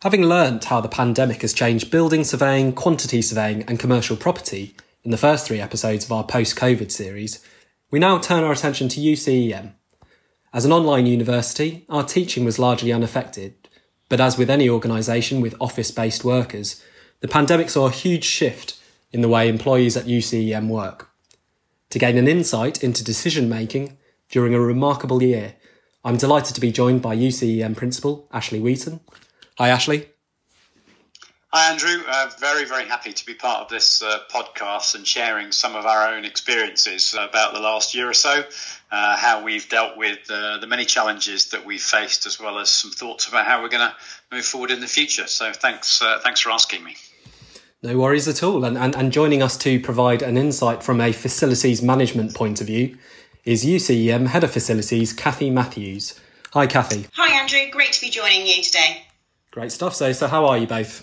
Having learnt how the pandemic has changed building surveying, quantity surveying and commercial property in the first 3 episodes of our post-COVID series, we now turn our attention to UCEM. As an online university, our teaching was largely unaffected, but as with any organisation with office-based workers, the pandemic saw a huge shift in the way employees at UCEM work. To gain an insight into decision-making during a remarkable year, I'm delighted to be joined by UCEM Principal Ashley Wheaton. Hi, Ashley. Hi, Andrew. Very, very happy to be part of this podcast and sharing some of our own experiences about the last year or so, how we've dealt with the many challenges that we've faced, as well as some thoughts about how we're going to move forward in the future. So thanks for asking me. No worries at all. And joining us to provide an insight from a facilities management point of view is UCEM Head of Facilities, Kathy Matthews. Hi, Kathy. Hi, Andrew. Great to be joining you today. Great stuff. So how are you both?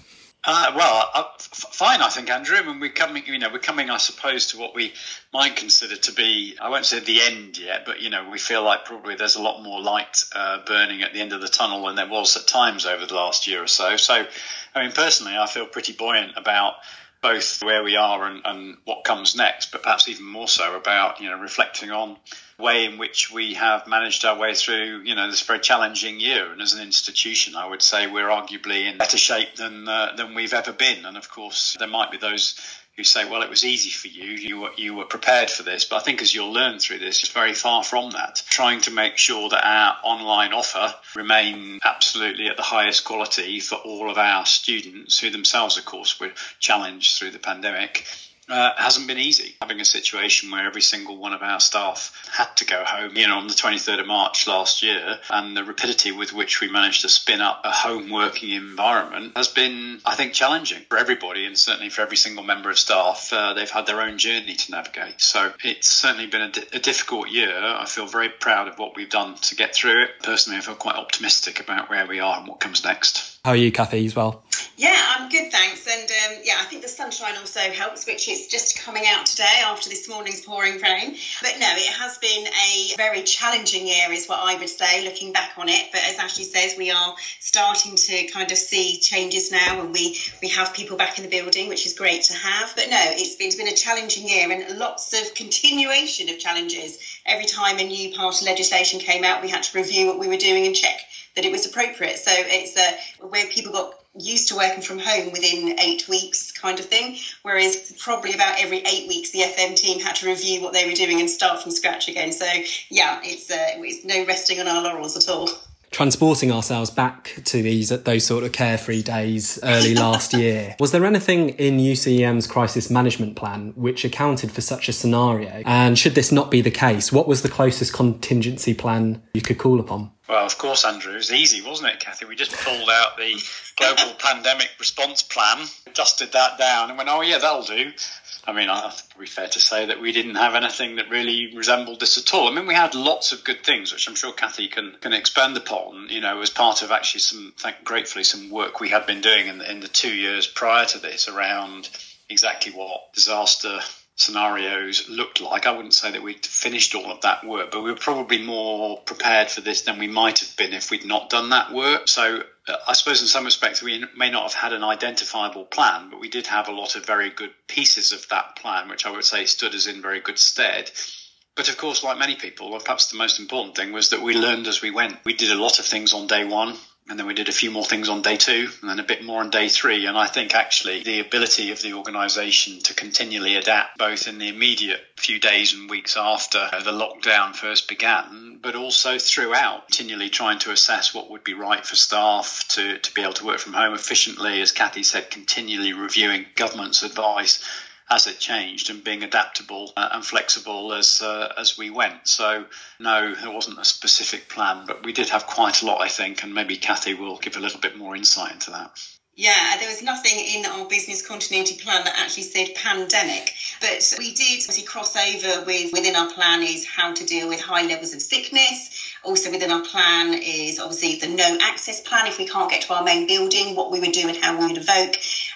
Fine, I think, Andrew. I mean, we're coming, I suppose, to what we might consider to be, I won't say the end yet, but, we feel like probably there's a lot more light burning at the end of the tunnel than there was at times over the last year or so. So, personally, I feel pretty buoyant about both where we are and what comes next, but perhaps even more so about, reflecting on the way in which we have managed our way through, this very challenging year. And as an institution, I would say we're arguably in better shape than we've ever been. And of course, there might be those who say, well, it was easy for you, you were prepared for this. But I think as you'll learn through this, it's very far from that. Trying to make sure that our online offer remain absolutely at the highest quality for all of our students, who themselves, of course, were challenged through the pandemic, hasn't been easy. Having a situation where every single one of our staff had to go home, on the 23rd of March last year, and the rapidity with which we managed to spin up a home working environment has been, I think, challenging for everybody, and certainly for every single member of staff. They've had their own journey to navigate. So it's certainly been a difficult year. I feel very proud of what we've done to get through it. Personally, I feel quite optimistic about where we are and what comes next. How are you, Kathy, as well? Yeah, I'm good, thanks. And I think the sunshine also helps, which is just coming out today after this morning's pouring rain. But no, it has been a very challenging year is what I would say, looking back on it. But as Ashley says, we are starting to kind of see changes now, and we have people back in the building, which is great to have. But no, it's been a challenging year, and lots of continuation of challenges. Every time a new part of legislation came out, we had to review what we were doing and check that it was appropriate. So it's where people got used to working from home within 8 weeks kind of thing, whereas probably about every 8 weeks the FM team had to review what they were doing and start from scratch again. So yeah, it's no resting on our laurels at all. Transporting ourselves back to those sort of carefree days early last year, was there anything in UCEM's crisis management plan which accounted for such a scenario? And should this not be the case, what was the closest contingency plan you could call upon? Well, of course, Andrew, it was easy, wasn't it, Kathy? We just pulled out the global pandemic response plan, dusted that down and went, oh yeah, that'll do. I think it's probably fair to say that we didn't have anything that really resembled this at all. We had lots of good things, which I'm sure Kathy can expand upon, as part of actually gratefully some work we had been doing in the 2 years prior to this around exactly what disaster scenarios looked like. I wouldn't say that we'd finished all of that work, but we were probably more prepared for this than we might have been if we'd not done that work. So I suppose in some respects we may not have had an identifiable plan, but we did have a lot of very good pieces of that plan, which I would say stood us in very good stead. But of course, like many people, perhaps the most important thing was that we learned as we went. We did a lot of things on day one, and then we did a few more things on day 2, and then a bit more on day 3. And I think actually the ability of the organisation to continually adapt, both in the immediate few days and weeks after the lockdown first began, but also throughout, continually trying to assess what would be right for staff to be able to work from home efficiently, as Kathy said, continually reviewing government's advice as it changed and being adaptable and flexible as we went. So no, there wasn't a specific plan, but we did have quite a lot, I think, and maybe Kathy will give a little bit more insight into that. Yeah, there was nothing in our business continuity plan that actually said pandemic, but we did obviously cross over within our plan is how to deal with high levels of sickness. Also within our plan is obviously the no access plan if we can't get to our main building, what we would do and how we would evoke.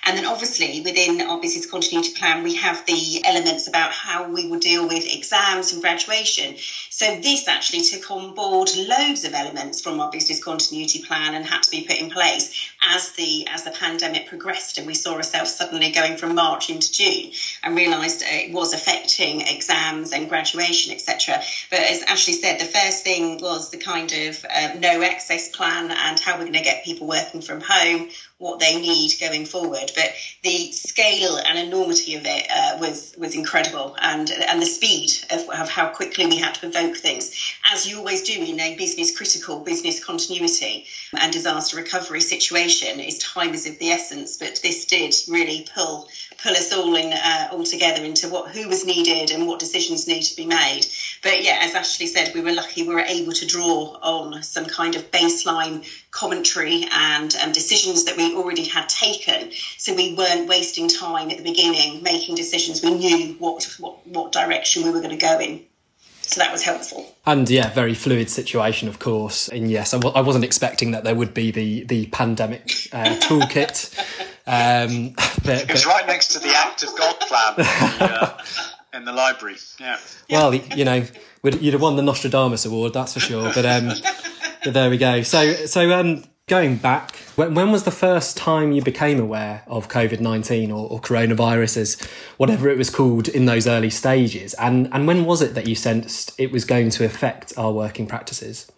And then obviously within our business continuity plan, we have the elements about how we will deal with exams and graduation. So this actually took on board loads of elements from our business continuity plan and had to be put in place as the pandemic progressed, and we saw ourselves suddenly going from March into June and realised it was affecting exams and graduation, etc. But as Ashley said, the first thing was the kind of no excess plan and how we're going to get people working from home, what they need going forward. But the scale and enormity of it was incredible, and the speed of how quickly we had to evoke things, as you always do in a business critical business continuity and disaster recovery situation. Is time is of the essence, but this did really pull us all together into who was needed and what decisions need to be made. But yeah, as Ashley said, we were lucky we were able to draw on some kind of baseline commentary and decisions that we already had taken, so we weren't wasting time at the beginning making decisions. We knew what direction we were going to go in. So that was helpful. And yeah, very fluid situation, of course. And yes, I wasn't expecting that there would be the pandemic toolkit. It was right next to the Act of God plan in the library. Yeah. Well, you know, you'd have won the Nostradamus Award, that's for sure. But there we go. So going back, when was the first time you became aware of COVID-19 or coronavirus, as whatever it was called, in those early stages? And when was it that you sensed it was going to affect our working practices?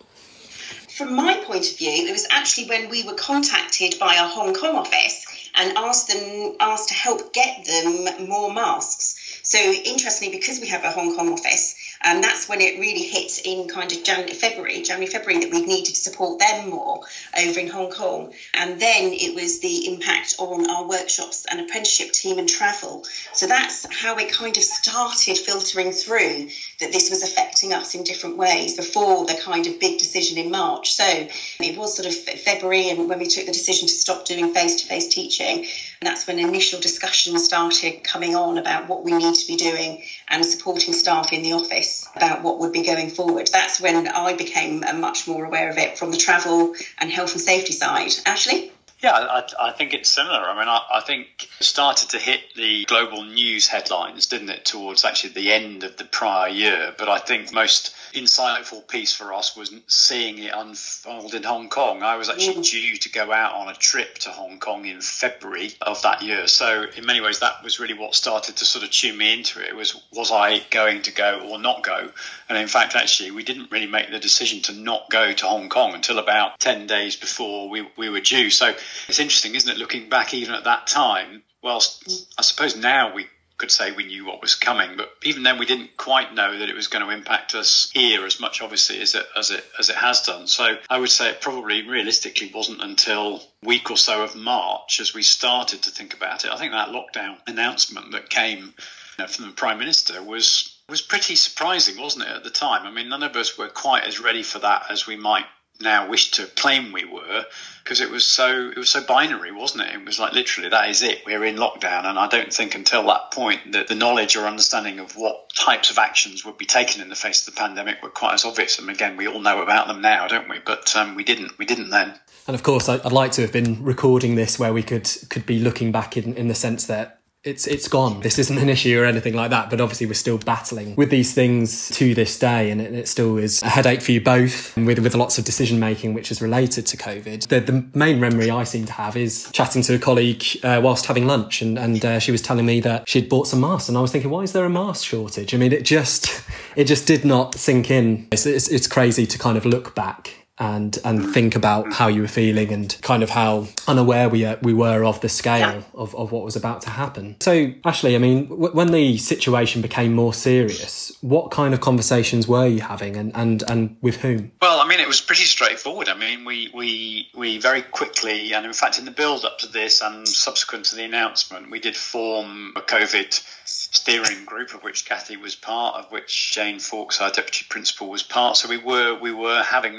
From my point of view, it was actually when we were contacted by our Hong Kong office and asked to help get them more masks. So interestingly, because we have a Hong Kong office, that's when it really hit in kind of January, February that we needed to support them more over in Hong Kong. And then it was the impact on our workshops and apprenticeship team and travel. So that's how it kind of started filtering through that this was affecting us in different ways before the kind of big decision in March. So it was sort of February, and when we took the decision to stop doing face-to-face teaching, and that's when initial discussions started coming on about what we need to be doing and supporting staff in the office about what would be going forward. That's when I became much more aware of it from the travel and health and safety side. Ashley? Yeah, I think it's similar. I mean, I think it started to hit the global news headlines, didn't it, towards actually the end of the prior year. But I think most insightful piece for us was seeing it unfold in Hong Kong. I was actually due to go out on a trip to Hong Kong in February of that year. So in many ways, that was really what started to sort of tune me into it. Was I going to go or not go? And in fact, actually, we didn't really make the decision to not go to Hong Kong until about 10 days before we were due. So it's interesting, isn't it, looking back even at that time, whilst I suppose now we could say we knew what was coming, but even then we didn't quite know that it was going to impact us here as much, obviously, as it has done. So I would say it probably realistically wasn't until a week or so of March as we started to think about it. I think that lockdown announcement that came from the Prime Minister was pretty surprising, wasn't it, at the time? I mean, none of us were quite as ready for that as we might now wish to claim we were, because it was so binary, wasn't it? It was like literally that is it, we're in lockdown. And I don't think until that point that the knowledge or understanding of what types of actions would be taken in the face of the pandemic were quite as obvious. And again, we all know about them now, don't we? But we didn't then. And of course, I'd like to have been recording this where we could be looking back in the sense that it's gone. This isn't an issue or anything like that, but obviously we're still battling with these things to this day, and it still is a headache for you both, with lots of decision making which is related to COVID. The main memory I seem to have is chatting to a colleague whilst having lunch, and she was telling me that she'd bought some masks, and I was thinking, why is there a mask shortage? I mean, it just did not sink in. It's crazy to kind of look back and think about how you were feeling and kind of how unaware we were of the scale of what was about to happen. So, Ashley, I mean, when the situation became more serious, what kind of conversations were you having and with whom? Well, I mean, it was pretty straightforward. I mean, we very quickly, and in fact, in the build up to this and subsequent to the announcement, we did form a COVID steering group, of which Kathy was part, of which Jane Fawkes, our deputy principal, was part. So we were having that ongoing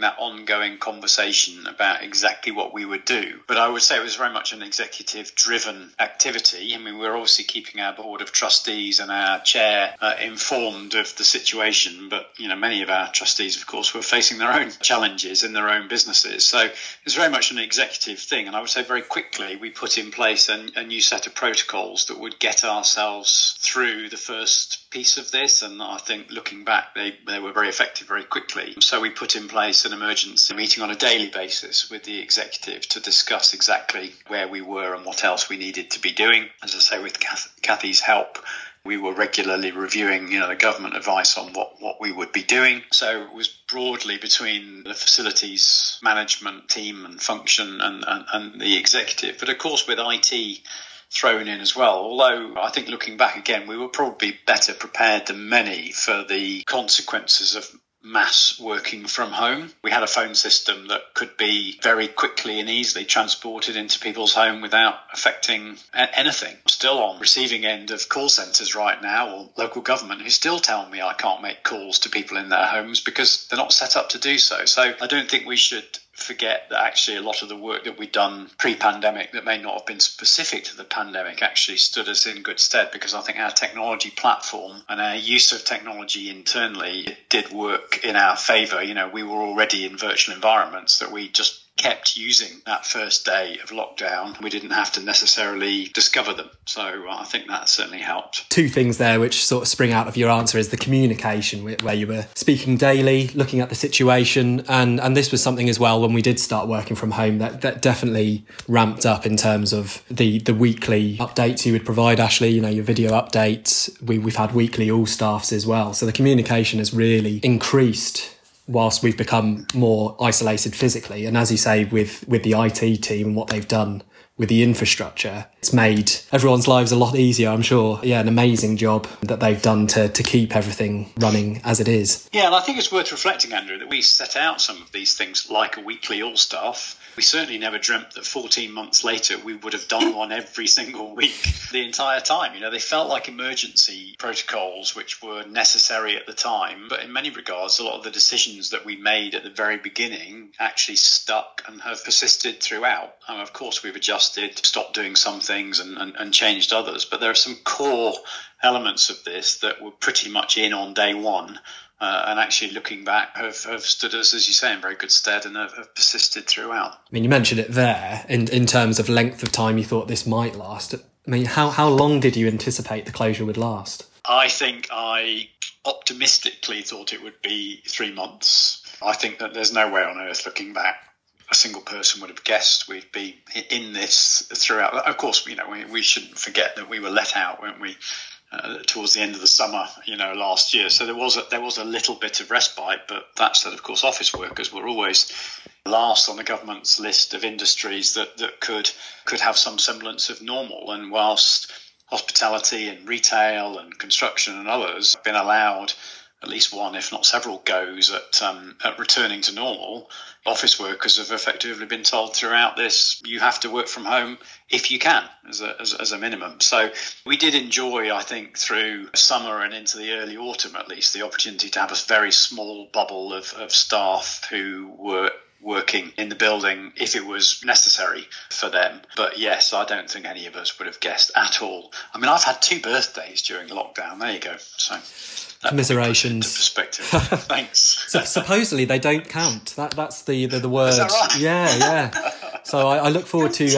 ongoing conversation about exactly what we would do. But I would say it was very much an executive-driven activity. I mean, we're obviously keeping our board of trustees and our chair informed of the situation, but many of our trustees, of course, were facing their own challenges in their own businesses. So it's very much an executive thing. And I would say very quickly we put in place a new set of protocols that would get ourselves through the first piece of this. And I think looking back, they were very effective very quickly. So we put in place an emergency meeting on a daily basis with the executive to discuss exactly where we were and what else we needed to be doing. As I say, with Kathy's help, we were regularly reviewing, the government advice on what we would be doing. So it was broadly between the facilities management team and function and the executive. But of course, with IT thrown in as well, although I think looking back again, we were probably better prepared than many for the consequences of mass working from home. We had a phone system that could be very quickly and easily transported into people's home without affecting anything. I'm still on receiving end of call centres right now, or local government, who still tell me I can't make calls to people in their homes because they're not set up to do so. So I don't think we should forget that actually a lot of the work that we'd done pre-pandemic that may not have been specific to the pandemic actually stood us in good stead, because I think our technology platform and our use of technology internally did work in our favour. We were already in virtual environments that we just kept using that first day of lockdown. We didn't have to necessarily discover them. So I think that certainly helped. Two things there which sort of spring out of your answer is the communication, where you were speaking daily, looking at the situation. And this was something as well when we did start working from home that definitely ramped up in terms of the weekly updates you would provide, Ashley, your video updates. We've had weekly all staffs as well. So the communication has really increased whilst we've become more isolated physically. And as you say, with the IT team and what they've done with the infrastructure, it's made everyone's lives a lot easier, I'm sure. Yeah, an amazing job that they've done to keep everything running as it is. Yeah, and I think it's worth reflecting, Andrew, that we set out some of these things like a weekly all-staff. We certainly never dreamt that 14 months later we would have done one every single week the entire time. They felt like emergency protocols which were necessary at the time, but in many regards a lot of the decisions that we made at the very beginning actually stuck and have persisted throughout. And of course we've adjusted, stopped doing some things and changed others, but there are some core elements of this that were pretty much in on day one. And actually looking back have stood us, as you say, in very good stead and have persisted throughout. I mean, you mentioned it there in terms of length of time you thought this might last. I mean, how long did you anticipate the closure would last? I think I optimistically thought it would be 3 months. I think that there's no way on earth, looking back, a single person would have guessed we'd be in this throughout. Of course, we shouldn't forget that we were let out, weren't we? Towards the end of the summer, last year. So there was a little bit of respite, but that said, of course, office workers were always last on the government's list of industries that could have some semblance of normal. And whilst hospitality and retail and construction and others have been allowed at least one, if not several goes at returning to normal, office workers have effectively been told throughout this, you have to work from home if you can, as a minimum. So we did enjoy, I think, through summer and into the early autumn at least, the opportunity to have a very small bubble of staff who were working in the building if it was necessary for them. But yes, I don't think any of us would have guessed at all. I mean, I've had 2 birthdays during lockdown. There you go. So commiserations. Perspective. Thanks. So supposedly they don't count. That's the word. Is that right? Yeah. So I look forward to.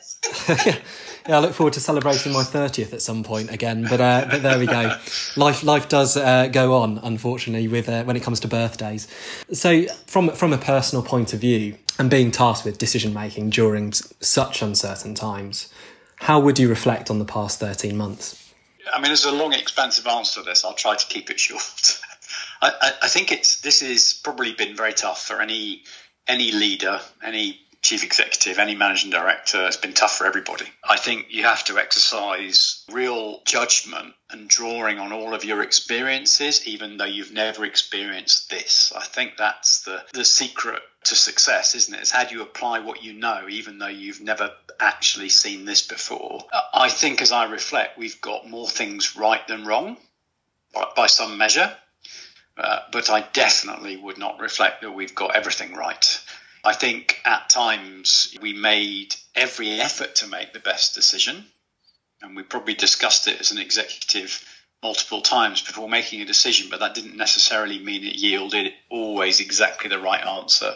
I look forward to celebrating my 30th at some point again. But there we go. Life does go on, unfortunately, with when it comes to birthdays. So from a personal point of view, and being tasked with decision making during such uncertain times, how would you reflect on the past 13 months? I mean, there's a long, expansive answer to this. I'll try to keep it short. I think this has probably been very tough for any leader, any chief executive, any managing director. It's been tough for everybody. I think you have to exercise real judgment and drawing on all of your experiences, even though you've never experienced this. I think that's the secret to success, isn't it? It's how do you apply what you know, even though you've never actually seen this before. I think as I reflect, we've got more things right than wrong by some measure. But I definitely would not reflect that we've got everything right. I think at times we made every effort to make the best decision, and we probably discussed it as an executive multiple times before making a decision, but that didn't necessarily mean it yielded always exactly the right answer.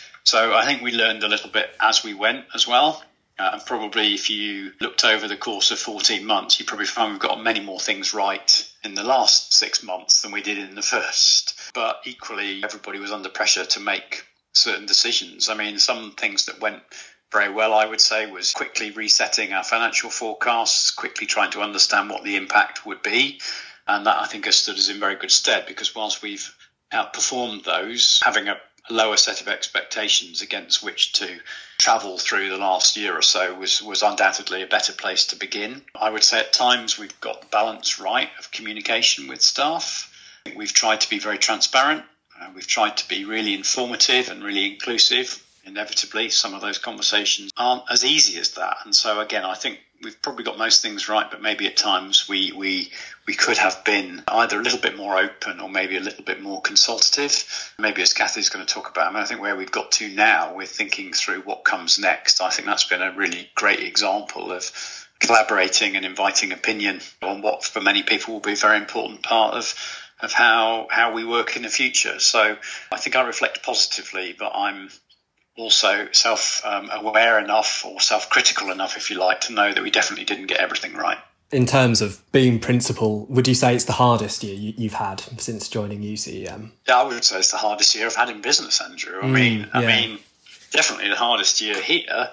So I think we learned a little bit as we went as well. And probably if you looked over the course of 14 months, you probably found we've got many more things right in the last 6 months than we did in the first. But equally, everybody was under pressure to make certain decisions. I mean, some things that went very well, I would say, was quickly resetting our financial forecasts, quickly trying to understand what the impact would be. And that, I think, has stood us in very good stead, because whilst we've outperformed those, having a lower set of expectations against which to travel through the last year or so was undoubtedly a better place to begin. I would say at times we've got the balance right of communication with staff. We've tried to be very transparent. We've tried to be really informative and really inclusive. Inevitably, some of those conversations aren't as easy as that. And so, again, I think we've probably got most things right, but maybe at times we could have been either a little bit more open or maybe a little bit more consultative. Maybe, as Kathy's going to talk about, I think where we've got to now, we're thinking through what comes next. I think that's been a really great example of collaborating and inviting opinion on what for many people will be a very important part of how we work in the future. So I think I reflect positively, but I'm also self-aware enough, or self-critical enough, if you like, to know that we definitely didn't get everything right. In terms of being principal, would you say it's the hardest year you've had since joining UCEM? Yeah, I would say it's the hardest year I've had in business, Andrew. I mean, definitely the hardest year here.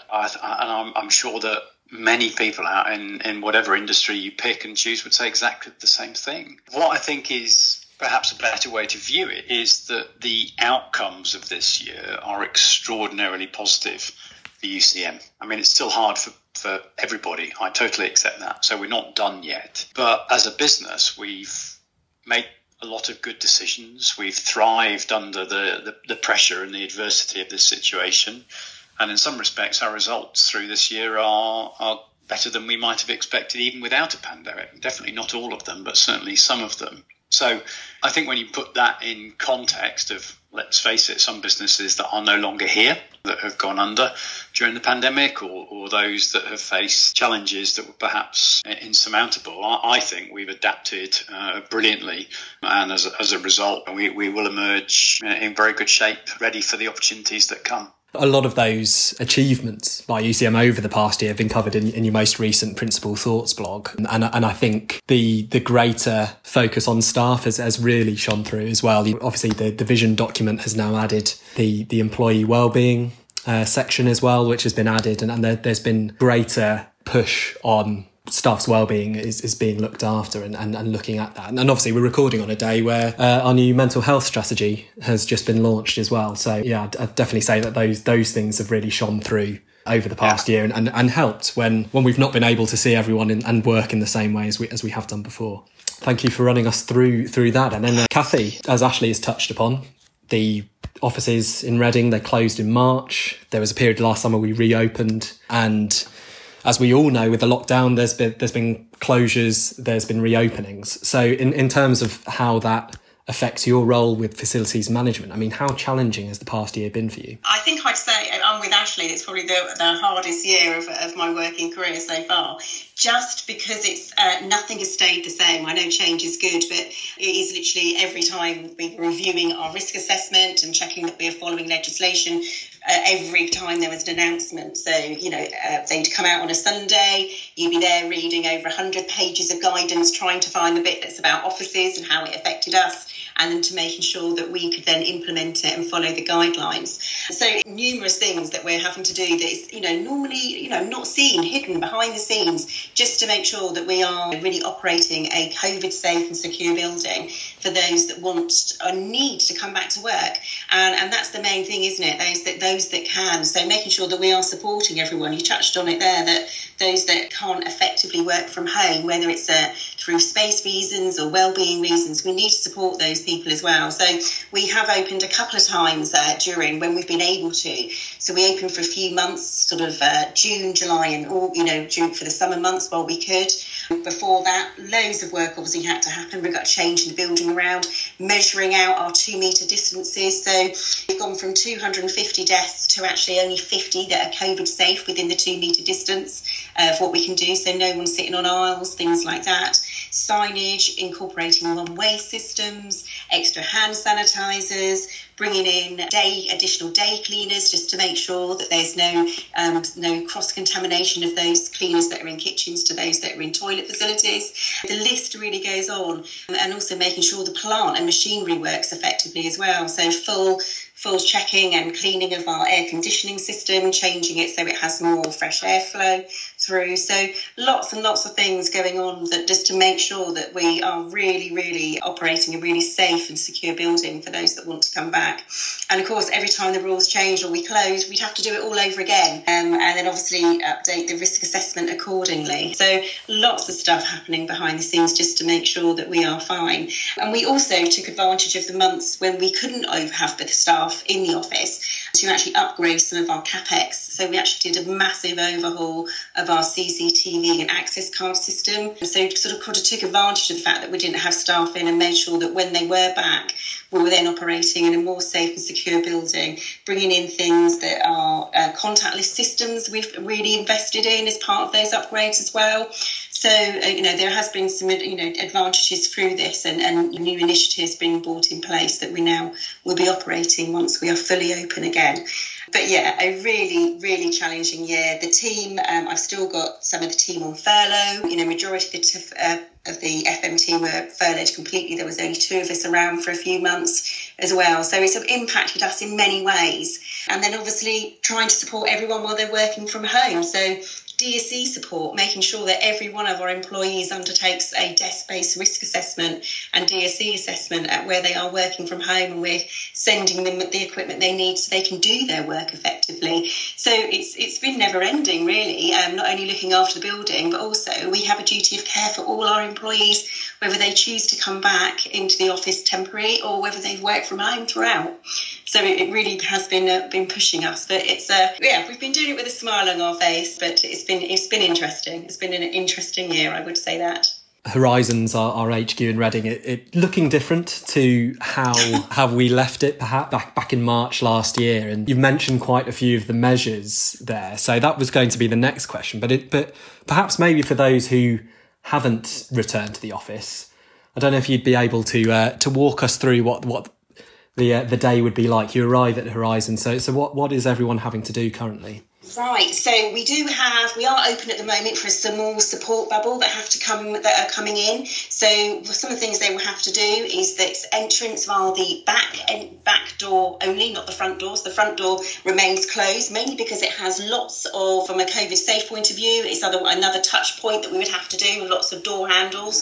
I'm sure that many people out in whatever industry you pick and choose would say exactly the same thing. What I think is perhaps a better way to view it is that the outcomes of this year are extraordinarily positive for UCM. I mean, it's still hard for everybody. I totally accept that. So we're not done yet. But as a business, we've made a lot of good decisions. We've thrived under the pressure and the adversity of this situation. And in some respects, our results through this year are better than we might have expected even without a pandemic. Definitely not all of them, but certainly some of them. So I think when you put that in context of, let's face it, some businesses that are no longer here, that have gone under during the pandemic, or those that have faced challenges that were perhaps insurmountable, I think we've adapted brilliantly. And as a result, we will emerge in very good shape, ready for the opportunities that come. A lot of those achievements by UCM over the past year have been covered in your most recent Principal Thoughts blog. And I think the greater focus on staff has really shone through as well. Obviously, the vision document has now added the employee wellbeing section as well, which has been added. And there's been greater push on staff's wellbeing is being looked after and looking at that. And obviously we're recording on a day where our new mental health strategy has just been launched as well. So yeah, I'd definitely say that those things have really shone through over the past year and helped when we've not been able to see everyone and work in the same way as we have done before. Thank you for running us through that. And then Kathy, as Ashley has touched upon, the offices in Reading, they closed in March. There was a period last summer we reopened, and as we all know, with the lockdown, there's been closures, there's been reopenings. So in terms of how that affects your role with facilities management, I mean, how challenging has the past year been for you? I think I'd say I'm with Ashley. It's probably the hardest year of my working career so far, just because it's nothing has stayed the same. I know change is good, but it is literally every time we're reviewing our risk assessment and checking that we are following legislation. Every time there was an announcement. So, they'd come out on a Sunday, you'd be there reading over 100 pages of guidance, trying to find the bit that's about offices and how it affected us, and then to making sure that we could then implement it and follow the guidelines. So numerous things that we're having to do that is, normally, not seen, hidden behind the scenes, just to make sure that we are really operating a COVID safe and secure building for those that want or need to come back to work. And that's the main thing, isn't it? Those that can. So making sure that we are supporting everyone. You touched on it there, that those that can't effectively work from home, whether it's through space reasons or wellbeing reasons, we need to support those people as well. So we have opened a couple of times during when we've been able to. So we opened for a few months, sort of June, July, and all, June for the summer months while we could. Before that, loads of work obviously had to happen. We've got to change the building around, measuring out our 2 metre distances. So we've gone from 250 desks to actually only 50 that are COVID safe within the 2 metre distance of what we can do. So no one sitting on aisles, things like that. Signage, incorporating one-way systems, extra hand sanitisers, bringing in additional day cleaners just to make sure that there's no cross-contamination of those cleaners that are in kitchens to those that are in toilet facilities. The list really goes on, and also making sure the plant and machinery works effectively as well. So full checking and cleaning of our air conditioning system, changing it so it has more fresh airflow through. So lots and lots of things going on that just to make sure that we are really, really operating a really safe and secure building for those that want to come back. And of course, every time the rules change or we close, we'd have to do it all over again, and then obviously update the risk assessment accordingly. So lots of stuff happening behind the scenes just to make sure that we are fine. And we also took advantage of the months when we couldn't have the staff in the office to actually upgrade some of our CapEx. So we actually did a massive overhaul of our CCTV and access card system. So sort of took advantage of the fact that we didn't have staff in and made sure that when they were back, we were then operating in a more safe and secure building, bringing in things that are contactless systems we've really invested in as part of those upgrades as well. So, there has been some, advantages through this and new initiatives being brought in place that we now will be operating once we are fully open again. But yeah, a really, really challenging year. The team, I've still got some of the team on furlough. Majority of the FM team were furloughed completely. There was only 2 of us around for a few months as well. So it's impacted us in many ways. And then obviously trying to support everyone while they're working from home. So DSE support, making sure that every one of our employees undertakes a desk-based risk assessment and DSE assessment at where they are working from home, and we're sending them the equipment they need so they can do their work effectively. So it's been never-ending, really, not only looking after the building, but also we have a duty of care for all our employees, whether they choose to come back into the office temporary or whether they've worked from home throughout. So it really has been pushing us, but it's we've been doing it with a smile on our face. But it's been interesting. It's been an interesting year, I would say that. Horizons, our HQ in Reading, it looking different to how we left it perhaps back in March last year. And you've mentioned quite a few of the measures there, so that was going to be the next question. But perhaps maybe for those who haven't returned to the office, I don't know if you'd be able to walk us through what the day would be like. You arrive at Horizon, so what is everyone having to do currently? Right, so we are open at the moment for a small support bubble that are coming in. So some of the things they will have to do is that entrance via the back door only, not the front door. So the front door remains closed, mainly because it has lots of, from a COVID safe point of view, it's another touch point that we would have to do with lots of door handles.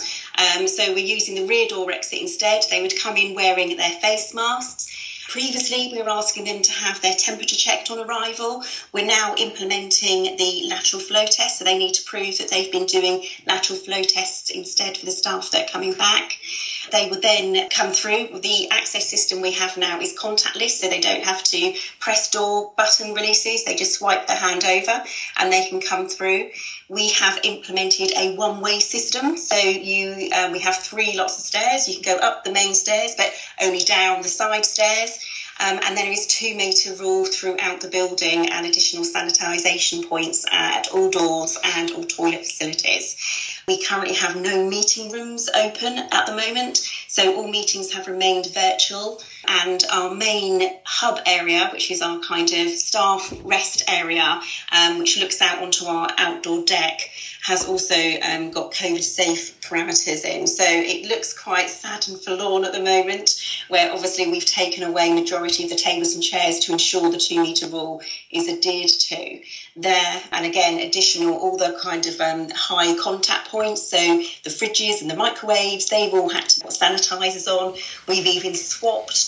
So we're using the rear door exit instead. They would come in wearing their face masks. Previously, we were asking them to have their temperature checked on arrival. We're now implementing the lateral flow test, so they need to prove that they've been doing lateral flow tests instead for the staff that are coming back. They would then come through. The access system we have now is contactless, so they don't have to press door button releases. They just swipe their hand over and they can come through. We have implemented a one-way system, so we have 3 lots of stairs. You can go up the main stairs, but only down the side stairs. And there is 2 metre rule throughout the building and additional sanitisation points at all doors and all toilet facilities. We currently have no meeting rooms open at the moment, so all meetings have remained virtual. And our main hub area, which is our kind of staff rest area, which looks out onto our outdoor deck, has also got COVID-safe parameters in. So it looks quite sad and forlorn at the moment, where obviously we've taken away majority of the tables and chairs to ensure the 2 metre rule is adhered to there. And again, additional, all the kind of high contact points, so the fridges and the microwaves, they've all had to put sanitisers on. We've even swapped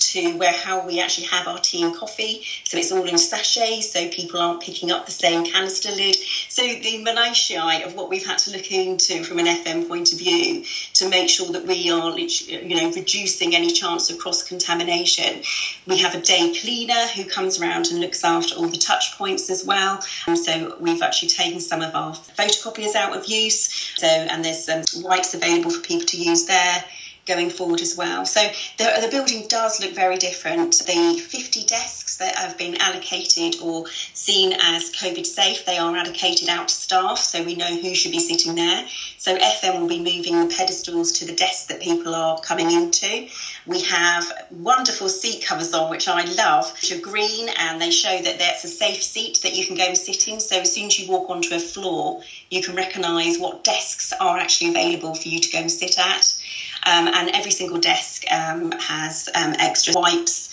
to how we actually have our tea and coffee. So it's all in sachets, so people aren't picking up the same canister lid. So the minutiae of what we've had to look into from an FM point of view to make sure that we are, reducing any chance of cross-contamination. We have a day cleaner who comes around and looks after all the touch points as well. So we've actually taken some of our photocopiers out of use. And there's wipes available for people to use there going forward as well. So the building does look very different. The 50 desks that have been allocated or seen as COVID safe, they are allocated out to staff, so we know who should be sitting there. So FM will be moving the pedestals to the desks that people are coming into. We have wonderful seat covers on, which I love, which are green, and they show that that's a safe seat that you can go and sit in. So as soon as you walk onto a floor, you can recognise what desks are actually available for you to go and sit at. And every single desk has extra wipes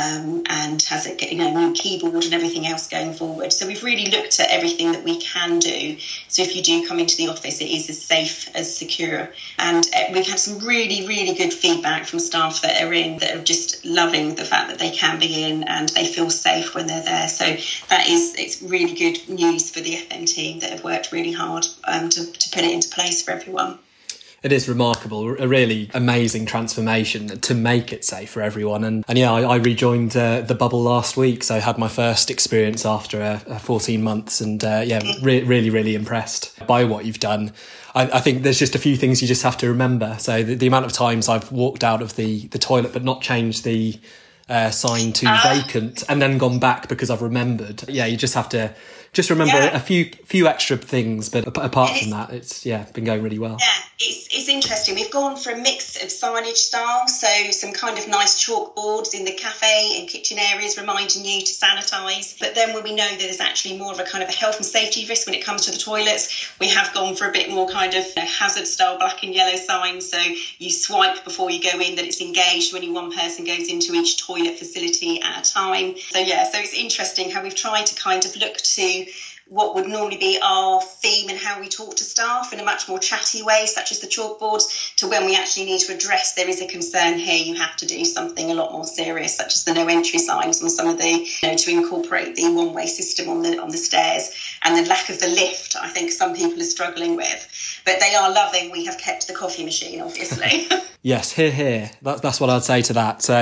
and has a new keyboard and everything else going forward. So we've really looked at everything that we can do. So if you do come into the office, it is as safe, as secure. And we've had some really, really good feedback from staff that are in, that are just loving the fact that they can be in and they feel safe when they're there. So it's really good news for the FM team that have worked really hard to put it into place for everyone. It is remarkable, a really amazing transformation to make it safe for everyone. And yeah, I rejoined the bubble last week, so I had my first experience after 14 months and really, really impressed by what you've done. I think there's just a few things you just have to remember. So the amount of times I've walked out of the toilet but not changed the sign to vacant and then gone back because I've remembered. Yeah, you just have to remember a few extra things, but apart from that, it's been going really well. Yeah, it's interesting. We've gone for a mix of signage styles, so some kind of nice chalkboards in the cafe and kitchen areas reminding you to sanitise. But then when we know that there's actually more of a kind of a health and safety risk when it comes to the toilets, we have gone for a bit more kind of hazard style black and yellow signs. So you swipe before you go in that it's engaged when one person goes into each toilet facility at a time. So it's interesting how we've tried to kind of look to what would normally be our theme and how we talk to staff in a much more chatty way, such as the chalkboards, to when we actually need to address there is a concern here, you have to do something a lot more serious, such as the no entry signs on some of the, to incorporate the one-way system on the stairs, and the lack of the lift, I think some people are struggling with. But they are loving, we have kept the coffee machine, obviously. Yes, hear. That's what I'd say to that. So,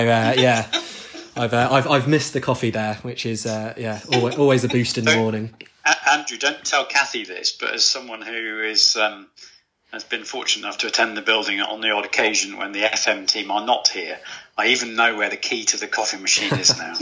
I've missed the coffee there, which is, always a boost in the morning. Andrew, don't tell Kathy this, but as someone who has been fortunate enough to attend the building on the odd occasion when the FM team are not here, I even know where the key to the coffee machine is now.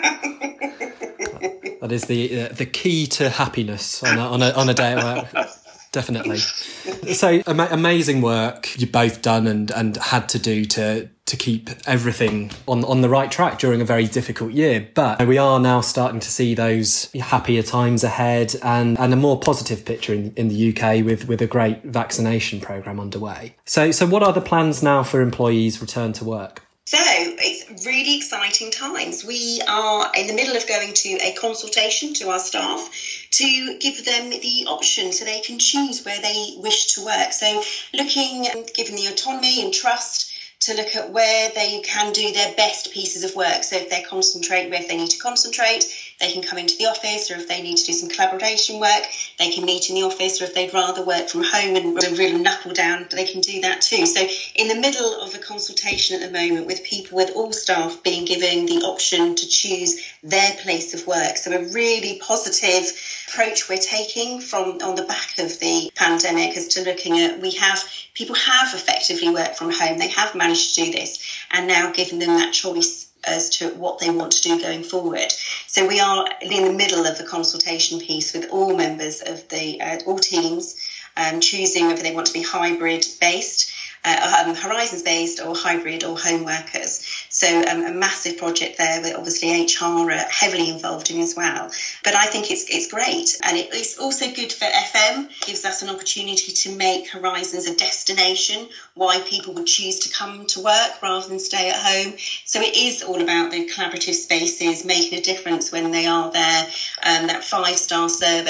That is the key to happiness on a day at work. Definitely. So amazing work you've both done and had to do to keep everything on the right track during a very difficult year. But we are now starting to see those happier times ahead and a more positive picture in the UK with a great vaccination programme underway. So what are the plans now for employees' return to work? So it's really exciting times. We are in the middle of going to a consultation to our staff to give them the option so they can choose where they wish to work. So looking and giving the autonomy and trust to look at where they can do their best pieces of work. So if if they need to concentrate, they can come into the office, or if they need to do some collaboration work, they can meet in the office, or if they'd rather work from home and really knuckle down, they can do that too. So in the middle of a consultation at the moment with all staff being given the option to choose their place of work. So a really positive approach we're taking on the back of the pandemic as to looking at people have effectively worked from home. They have managed to do this, and now giving them that choice as to what they want to do going forward. So we are in the middle of the consultation piece with all members of all teams, choosing whether they want to be hybrid based, Horizons based, or hybrid or home workers. So a massive project there with obviously HR are heavily involved in as well. But I think it's great, and it's also good for FM. It gives us an opportunity to make Horizons a destination, why people would choose to come to work rather than stay at home. So it is all about the collaborative spaces, making a difference when they are there, that 5-star service.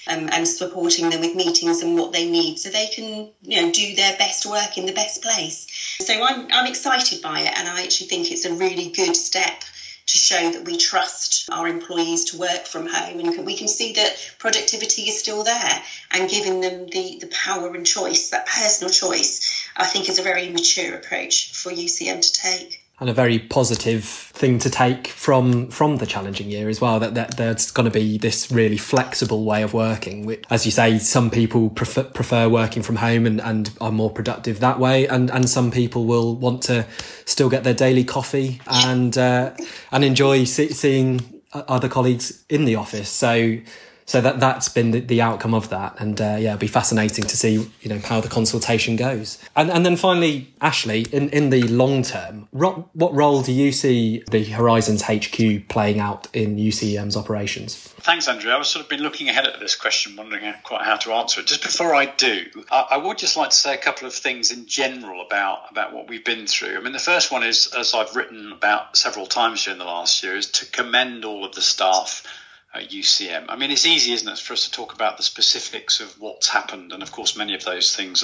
and supporting them with meetings and what they need so they can, do their best work in the best place. So I'm excited by it, and I actually think it's a really good step to show that we trust our employees to work from home, and we can see that productivity is still there, and giving them the power and choice, that personal choice, I think is a very mature approach for UCM to take. And a very positive thing to take from the challenging year as well, that there's going to be this really flexible way of working. Which, as you say, some people prefer working from home and are more productive that way, and some people will want to still get their daily coffee and enjoy seeing other colleagues in the office. So that's been the outcome of that, and it'll be fascinating to see how the consultation goes. And then finally, Ashley, in the long term, what role do you see the Horizons HQ playing out in UCEM's operations? Thanks, Andrew. I was sort of been looking ahead at this question, wondering quite how to answer it. Just before I do, I would just like to say a couple of things in general about what we've been through. I mean, the first one is, as I've written about several times during the last year, is to commend all of the staff at UCM. I mean, it's easy, isn't it, for us to talk about the specifics of what's happened, and of course many of those things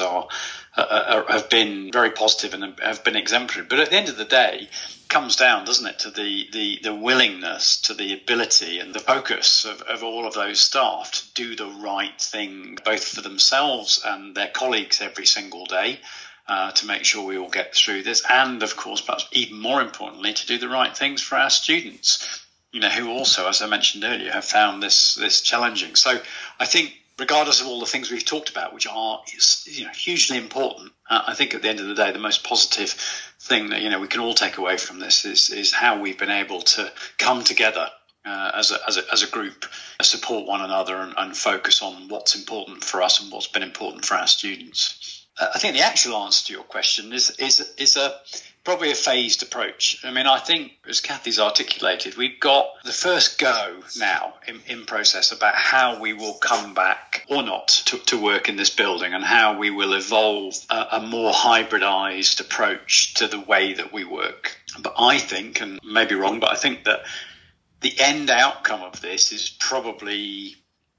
have been very positive and have been exemplary. But at the end of the day, it comes down, doesn't it, to the willingness, to the ability and the focus of all of those staff to do the right thing, both for themselves and their colleagues every single day, to make sure we all get through this, and of course, perhaps even more importantly, to do the right things for our students, who also, as I mentioned earlier, have found this challenging. So I think, regardless of all the things we've talked about, which are hugely important, I think at the end of the day, the most positive thing that we can all take away from this is how we've been able to come together as a group, support one another, and focus on what's important for us and what's been important for our students. I think the actual answer to your question is probably a phased approach. I mean, I think, as Kathy's articulated, we've got the first go now in process about how we will come back or not to work in this building, and how we will evolve a more hybridized approach to the way that we work. But I think, and maybe wrong, but I think that the end outcome of this is probably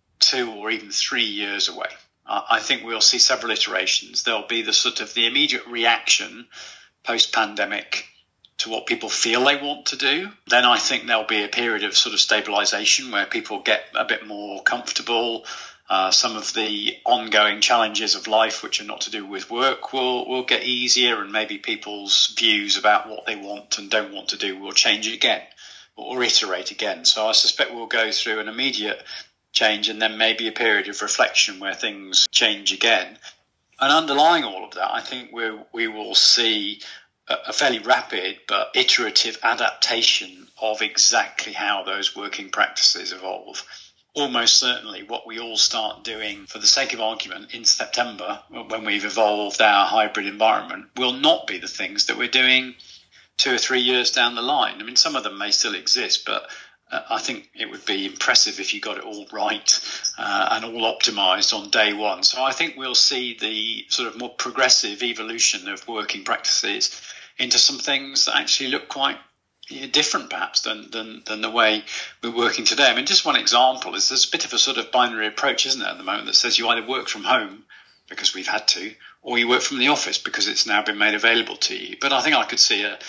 2 or even 3 years away. I think we'll see several iterations. There'll be the immediate reaction post-pandemic to what people feel they want to do. Then I think there'll be a period of sort of stabilization where people get a bit more comfortable. Some of the ongoing challenges of life, which are not to do with work, will get easier, and maybe people's views about what they want and don't want to do will change again or iterate again. So I suspect we'll go through an immediate change and then maybe a period of reflection where things change again. And underlying all of that, I think we will see a fairly rapid but iterative adaptation of exactly how those working practices evolve. Almost certainly what we all start doing, for the sake of argument, in September, when we've evolved our hybrid environment, will not be the things that we're doing 2 or 3 years down the line. I mean, some of them may still exist, but I think it would be impressive if you got it all right and all optimized on day one. So I think we'll see the sort of more progressive evolution of working practices into some things that actually look quite different, perhaps, than the way we're working today. I mean, just one example is there's a bit of a sort of binary approach, isn't it, at the moment, that says you either work from home because we've had to, or you work from the office because it's now been made available to you. But I think I could see a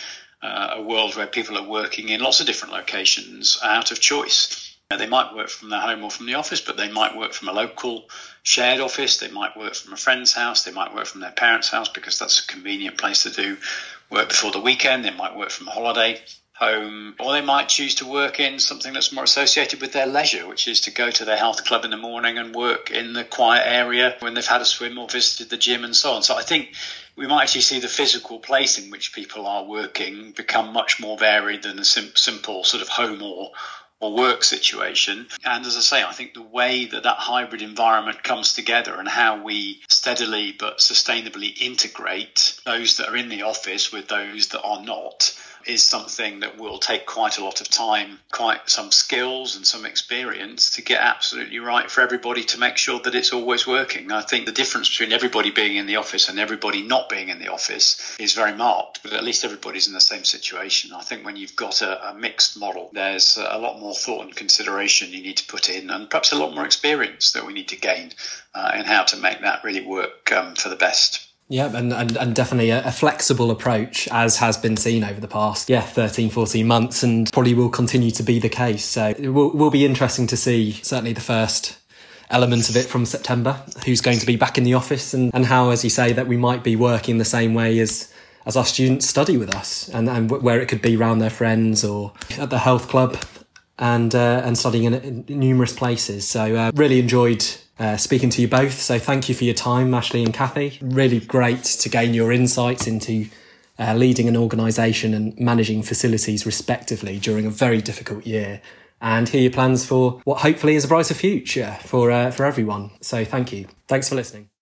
world where people are working in lots of different locations out of choice. They might work from their home or from the office, but they might work from a local shared office. They might work from a friend's house. They might work from their parents' house because that's a convenient place to do work before the weekend. They might work from a holiday home, or they might choose to work in something that's more associated with their leisure, which is to go to their health club in the morning and work in the quiet area when they've had a swim or visited the gym and so on. So I think we might actually see the physical place in which people are working become much more varied than a simple sort of home or work situation. And as I say, I think the way that hybrid environment comes together and how we steadily but sustainably integrate those that are in the office with those that are not, is something that will take quite a lot of time, quite some skills and some experience to get absolutely right for everybody to make sure that it's always working. I think the difference between everybody being in the office and everybody not being in the office is very marked, but at least everybody's in the same situation. I think when you've got a mixed model, there's a lot more thought and consideration you need to put in, and perhaps a lot more experience that we need to gain in how to make that really work for the best. Yeah, and definitely a flexible approach, as has been seen over the past 13, 14 months, and probably will continue to be the case. So it will be interesting to see certainly the first element of it from September, who's going to be back in the office, and how, as you say, that we might be working the same way as our students study with us, and where it could be around their friends or at the health club and studying in numerous places. So really enjoyed speaking to you both. So thank you for your time, Ashley and Kathy. Really great to gain your insights into leading an organisation and managing facilities respectively during a very difficult year, and hear your plans for what hopefully is a brighter future for everyone. So thank you. Thanks for listening.